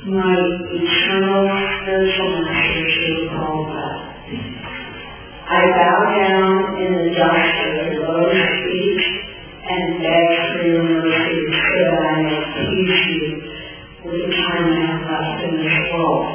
my eternal spiritual master to Golgotha. I bow down in the dust of your lotus feet and beg for your mercy so that I may please you with the time I have left in this world.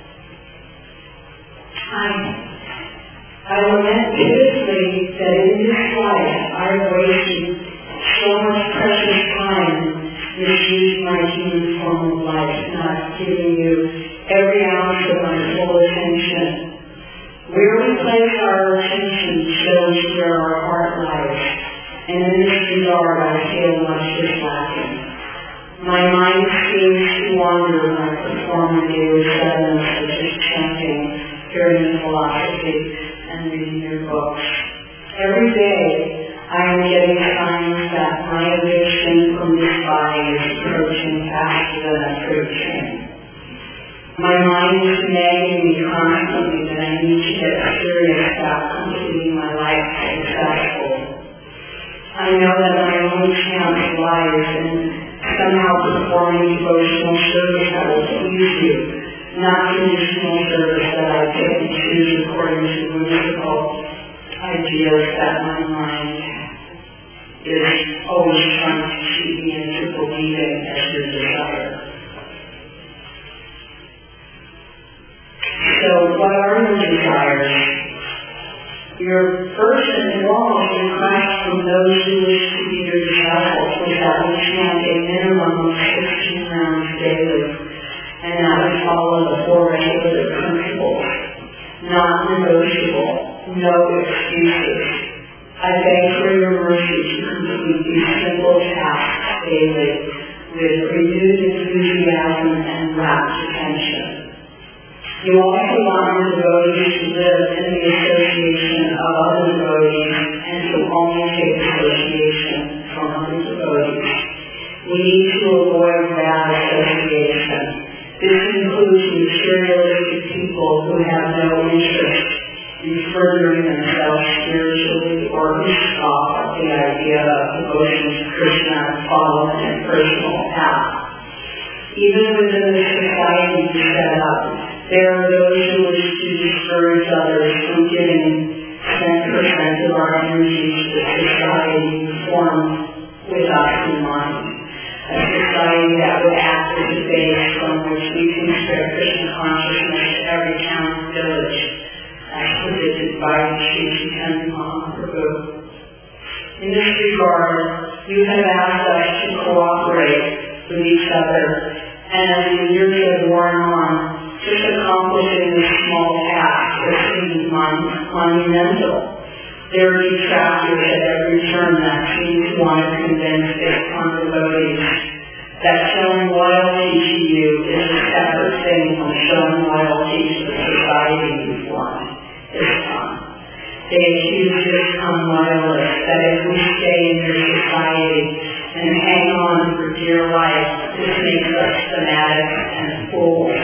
I lament bitterly that in this life I have wasted so much precious time misused my human form of life, not giving you every ounce of my full attention. Where we place our attention shows where our heart lies, and in this regard I feel much is lacking. My mind seems to wander when I perform a daily sadness, such as chanting, hearing philosophy, and reading your books. Every day I am getting signs that my eviction from this body is approaching faster than a freight train. My mind is nagging me constantly that I need to get serious about completing my life successfully. I know that my only chance lies in somehow performing devotional service that will please you, not conditional service that I pick and choose according to whimsical ideas that my mind is always trying to cheat me into believing as your desire. So what are your desires? Your first and foremost request from those who wish to be your disciples is that we chant a minimum of 16 rounds daily, and that we follow the 4 regular principles. Not negotiable, no excuses. I beg for your mercy to complete these simple tasks daily with renewed enthusiasm and rapt attention. You also want your devotees to live in the association of other devotees and to only take association from other devotees. We need to avoid bad association. This includes materialistic people who have no interest in furthering themselves spiritually or who scoff at the idea of devotion to Krishna and following a personal path. Even within the society we set up, there are those who wish to discourage others from giving 10% of our energy to the society formed with us in mind. A society that would act as a base from which we can spread Krishna consciousness to every town and village, as predicted by Sri Chaitanya Mahaprabhu. In this regard, you have asked us to cooperate with each other, and as the years have worn on, just accomplishing this small task has seemed monumental. There are detractors at every turn that seem to want to convince ISKCON devotees that showing loyalty to you is a separate thing from showing loyalty to the society you formed, ISKCON. They accuse ISKCON loyalists that if we stay in your society and hang on for dear life, this makes us fanatics and fools.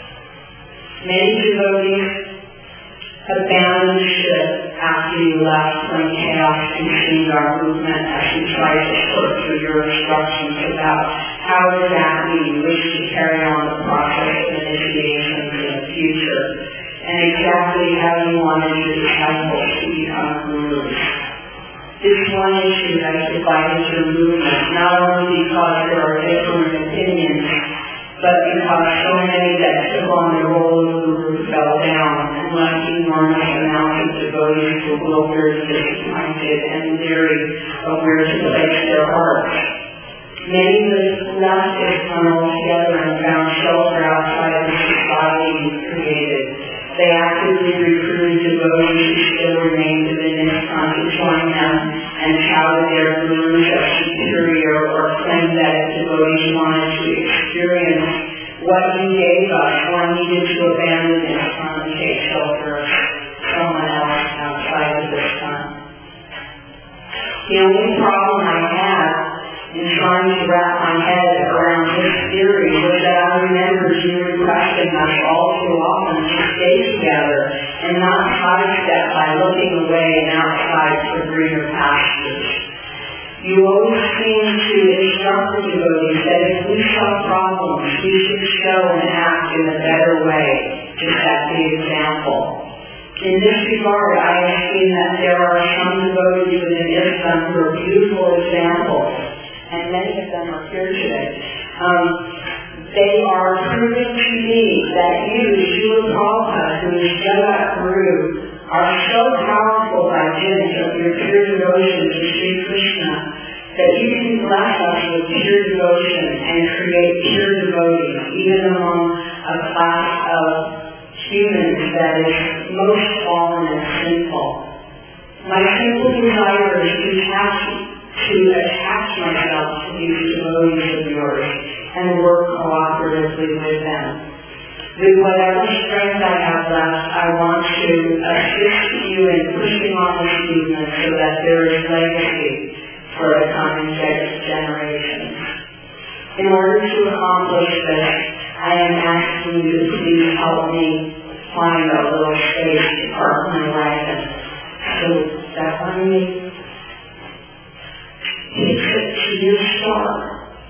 Many devotees abandoned ship after you left when chaos consumed our movement as we tried to sort through your instructions about how exactly you wish to carry on the process of initiations in the future and exactly how you wanted your disciples to become gurus. This one issue has divided your movement, not only because there are different opinions, but because so many that took on the role of guru fell down and left enormous amounts of devotees bewildered, disappointed, and leery of where to place their hearts. Many left ISKCON altogether and found shelter outside of the society you created. They actively recruited devotees who still remained within ISKCON to join them and touted their gurus as superior or claimed that if devotees wanted to experience what you gave us or needed to abandon ISKCON and take shelter of someone else outside of ISKCON. The only problem I had in trying to wrap my head around this theory was that I remembered you requesting us all too often to stay together and not sidestep by looking away and outside for greener pastures. You always seem to instruct the devotees that if we saw problems, we should show and act in a better way to set the example. In this regard, I have seen that there are some devotees within Islam who are beautiful examples, and many of them are here today. They are proving to me that you, Srila Prabhupada, who is Jagat Guru, are so powerful by dint of your pure devotion to Sri Krishna that you can bless us with pure devotion and create pure devotees, even among a class of humans that is most fallen and sinful. My simple desire is to attach myself to these devotees of yours and work cooperatively with them. With whatever strength I have left, I want to assist you in pushing on this movement so that there is legacy for the coming generations. In order to accomplish this, I am asking you to please help me find a little space to park my wagon. So that when we take it to your store,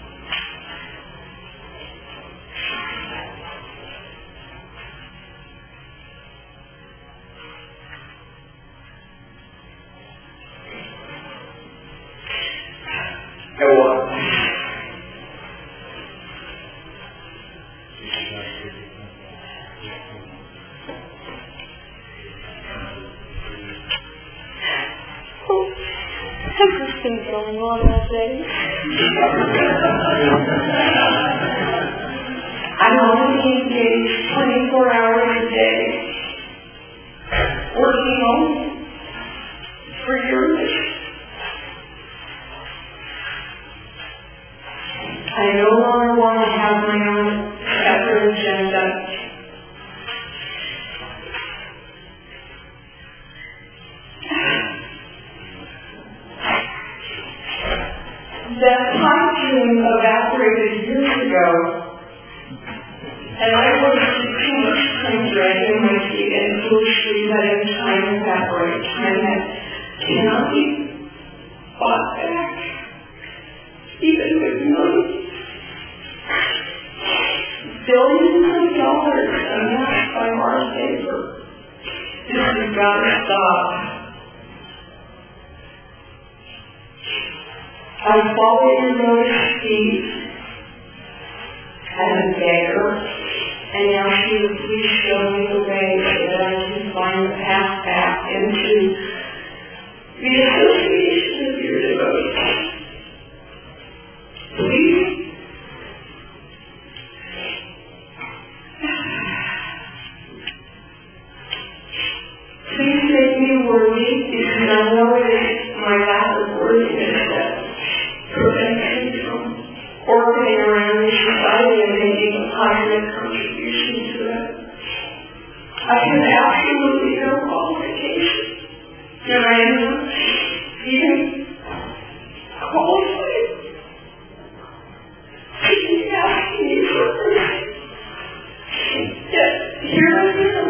going on all day. I'm only engaged 24 hours a day, working only for your mission. I no longer want to have my own separate agenda. That pipe dream evaporated years ago, and I wasted too much time dragging my feet and foolishly letting time evaporate, time that cannot be bought back, even with millions. Billions of dollars amassed by hard labor. This has got to stop. I followed your lotus feet as a beggar, and now she would please show me the way so that I can find the path back into the association of your devotees. Please. Please make me worthy, because I know it is my lack of worthiness that prevents me from orbiting around this society and making a positive contribution to it. I have absolutely no qualification, and I am not even qualified to be asking you for mercy. Yet, here I am.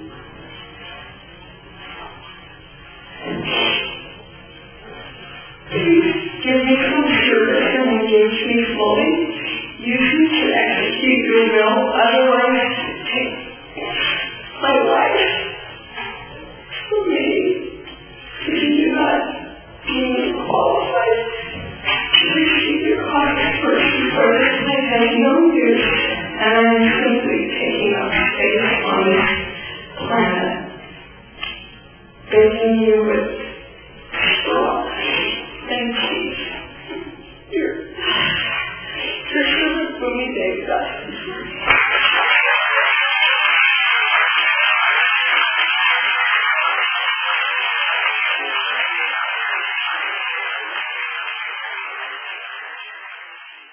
Please give me some service and engage me fully. Use me to execute your will, otherwise take my life from me. If you do not deem qualified to receive your consecration for this, I have no use, and I am simply taking up space on this planet, begging you with straw. Thank you. You're Krishna Bhumi Devdas.